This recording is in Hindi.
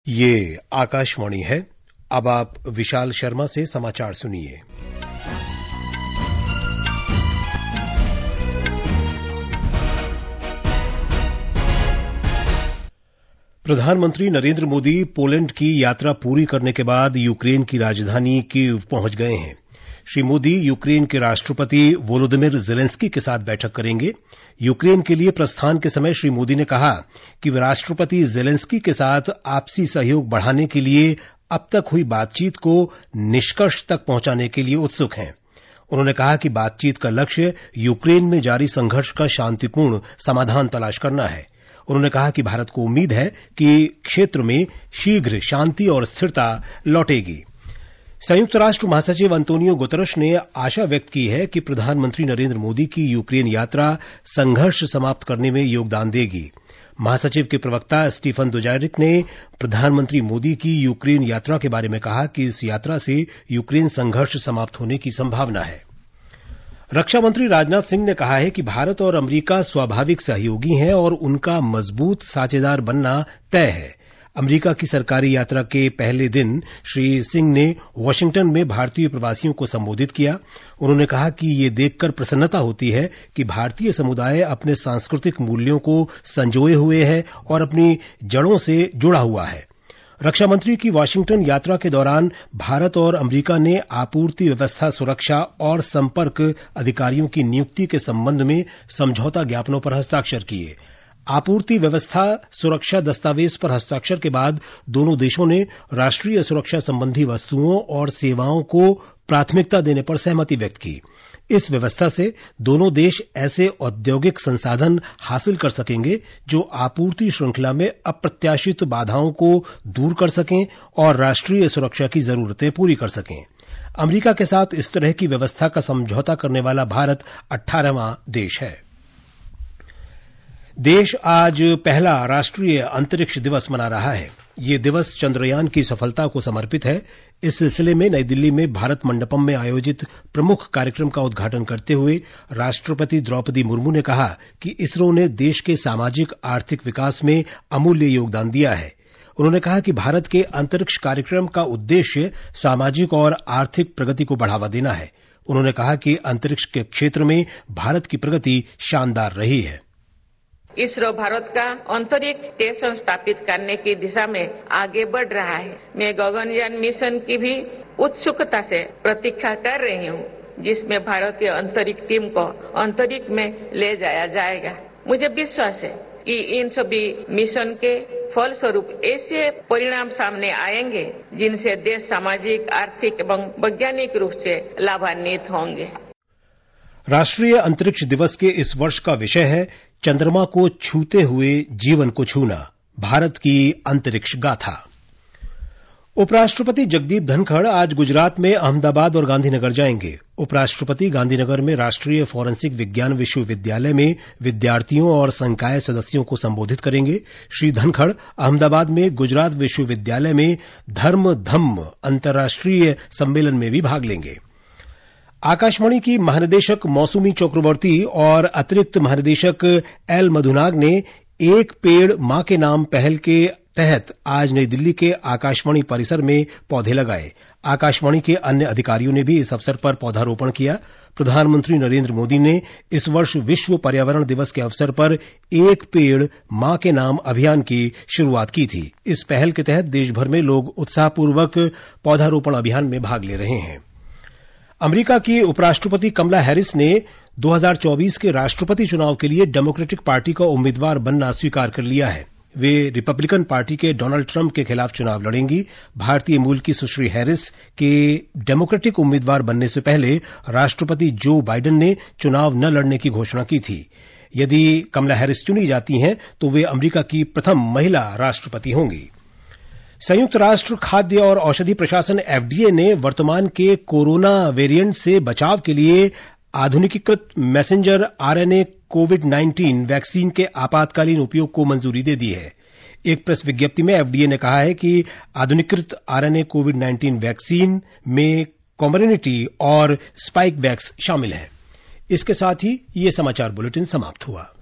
ये आकाशवाणी है। अब आप विशाल शर्मा से समाचार सुनिए। प्रधानमंत्री नरेंद्र मोदी पोलैंड की यात्रा पूरी करने के बाद यूक्रेन की राजधानी कीव पहुंच गए हैं। श्री मोदी यूक्रेन के राष्ट्रपति वोलोदिमिर जेलेंस्की के साथ बैठक करेंगे। यूक्रेन के लिए प्रस्थान के समय श्री मोदी ने कहा कि वे राष्ट्रपति जेलेंस्की के साथ आपसी सहयोग बढ़ाने के लिए अब तक हुई बातचीत को निष्कर्ष तक पहुंचाने के लिए उत्सुक हैं। उन्होंने कहा कि बातचीत का लक्ष्य यूक्रेन में जारी संघर्ष का शांतिपूर्ण समाधान तलाश करना है। उन्होंने कहा कि भारत को उम्मीद है कि क्षेत्र में शीघ्र शांति और स्थिरता लौटेगी। संयुक्त राष्ट्र महासचिव अंतोनियो गुतरश ने आशा व्यक्त की है कि प्रधानमंत्री नरेंद्र मोदी की यूक्रेन यात्रा संघर्ष समाप्त करने में योगदान देगी। महासचिव के प्रवक्ता स्टीफन दुजारिक ने प्रधानमंत्री मोदी की यूक्रेन यात्रा के बारे में कहा कि इस यात्रा से यूक्रेन संघर्ष समाप्त होने की संभावना है। रक्षा मंत्री राजनाथ सिंह ने कहा है कि भारत और अमेरिका स्वाभाविक सहयोगी हैं और उनका मजबूत साझेदार बनना तय है। अमेरिका की सरकारी यात्रा के पहले दिन श्री सिंह ने वाशिंगटन में भारतीय प्रवासियों को संबोधित किया। उन्होंने कहा कि ये देखकर प्रसन्नता होती है कि भारतीय समुदाय अपने सांस्कृतिक मूल्यों को संजोए हुए है और अपनी जड़ों से जुड़ा हुआ है। रक्षा मंत्री की वाशिंगटन यात्रा के दौरान भारत और अमेरिका ने आपूर्ति व्यवस्था सुरक्षा और संपर्क अधिकारियों की नियुक्ति के संबंध में समझौता ज्ञापनों पर हस्ताक्षर किए। आपूर्ति व्यवस्था सुरक्षा दस्तावेज पर हस्ताक्षर के बाद दोनों देशों ने राष्ट्रीय सुरक्षा संबंधी वस्तुओं और सेवाओं को प्राथमिकता देने पर सहमति व्यक्त की। इस व्यवस्था से दोनों देश ऐसे औद्योगिक संसाधन हासिल कर सकेंगे जो आपूर्ति श्रृंखला में अप्रत्याशित बाधाओं को दूर कर सकें और राष्ट्रीय सुरक्षा की जरूरतें पूरी कर सकें। अमेरिका के साथ इस तरह की व्यवस्था का समझौता करने वाला भारत 18वां देश है। देश आज पहला राष्ट्रीय अंतरिक्ष दिवस मना रहा है। ये दिवस चंद्रयान की सफलता को समर्पित है। इस सिलसिले में नई दिल्ली में भारत मंडपम में आयोजित प्रमुख कार्यक्रम का उद्घाटन करते हुए राष्ट्रपति द्रौपदी मुर्मू ने कहा कि इसरो ने देश के सामाजिक आर्थिक विकास में अमूल्य योगदान दिया है। उन्होंने कहा कि भारत के अंतरिक्ष कार्यक्रम का उद्देश्य सामाजिक और आर्थिक प्रगति को बढ़ावा देना है। उन्होंने कहा कि अंतरिक्ष के क्षेत्र में भारत की प्रगति शानदार रही है। इसरो भारत का अंतरिक्ष स्टेशन स्थापित करने की दिशा में आगे बढ़ रहा है। मैं गगनयान मिशन की भी उत्सुकता से प्रतीक्षा कर रही हूँ, जिसमें भारतीय अंतरिक्ष टीम को अंतरिक्ष में ले जाया जाएगा। मुझे विश्वास है कि इन सभी मिशन के फलस्वरूप ऐसे परिणाम सामने आएंगे जिनसे देश सामाजिक, आर्थिक एवं वैज्ञानिक रूप से लाभान्वित होंगे। राष्ट्रीय अंतरिक्ष दिवस के इस वर्ष का विषय है चंद्रमा को छूते हुए जीवन को छूना, भारत की अंतरिक्ष गाथा। उपराष्ट्रपति जगदीप धनखड़ आज गुजरात में अहमदाबाद और गांधीनगर जाएंगे। उपराष्ट्रपति गांधीनगर में राष्ट्रीय फोरेंसिक विज्ञान विश्वविद्यालय में विद्यार्थियों और संकाय सदस्यों को संबोधित करेंगे। श्री धनखड़ अहमदाबाद में गुजरात विश्वविद्यालय में धर्म धम्म अंतर्राष्ट्रीय सम्मेलन में भी भाग लेंगे। आकाशवाणी की महानिदेशक मौसुमी चक्रवर्ती और अतिरिक्त महानिदेशक एल मधुनाग ने एक पेड़ मां के नाम पहल के तहत आज नई दिल्ली के आकाशवाणी परिसर में पौधे लगाए। आकाशवाणी के अन्य अधिकारियों ने भी इस अवसर पर पौधारोपण किया। प्रधानमंत्री नरेंद्र मोदी ने इस वर्ष विश्व पर्यावरण दिवस के अवसर पर एक पेड़ मां के नाम अभियान की शुरुआत की थी। इस पहल के तहत देशभर में लोग उत्साहपूर्वक पौधारोपण अभियान में भाग ले रहे हैं। अमेरिका की उपराष्ट्रपति कमला हैरिस ने 2024 के राष्ट्रपति चुनाव के लिए डेमोक्रेटिक पार्टी का उम्मीदवार बनना स्वीकार कर लिया है। वे रिपब्लिकन पार्टी के डोनाल्ड ट्रंप के खिलाफ चुनाव लड़ेंगी। भारतीय मूल की सुश्री हैरिस के डेमोक्रेटिक उम्मीदवार बनने से पहले राष्ट्रपति जो बाइडेन ने चुनाव न लड़ने की घोषणा की थी। यदि कमला हैरिस चुनी जाती हैं तो वे अमेरिका की प्रथम महिला राष्ट्रपति होंगी। संयुक्त राष्ट्र खाद्य और औषधि प्रशासन FDA ने वर्तमान के कोरोना वेरिएंट से बचाव के लिए आधुनिकीकृत मैसेंजर RNA कोविड-19 वैक्सीन के आपातकालीन उपयोग को मंजूरी दे दी है। एक प्रेस विज्ञप्ति में FDA ने कहा है कि आधुनिकीकृत RNA कोविड-19 वैक्सीन में कॉमर्बिडिटी और स्पाइक वैक्स शामिल है। इसके साथ ही ये समाचार बुलेटिन समाप्त हुआ।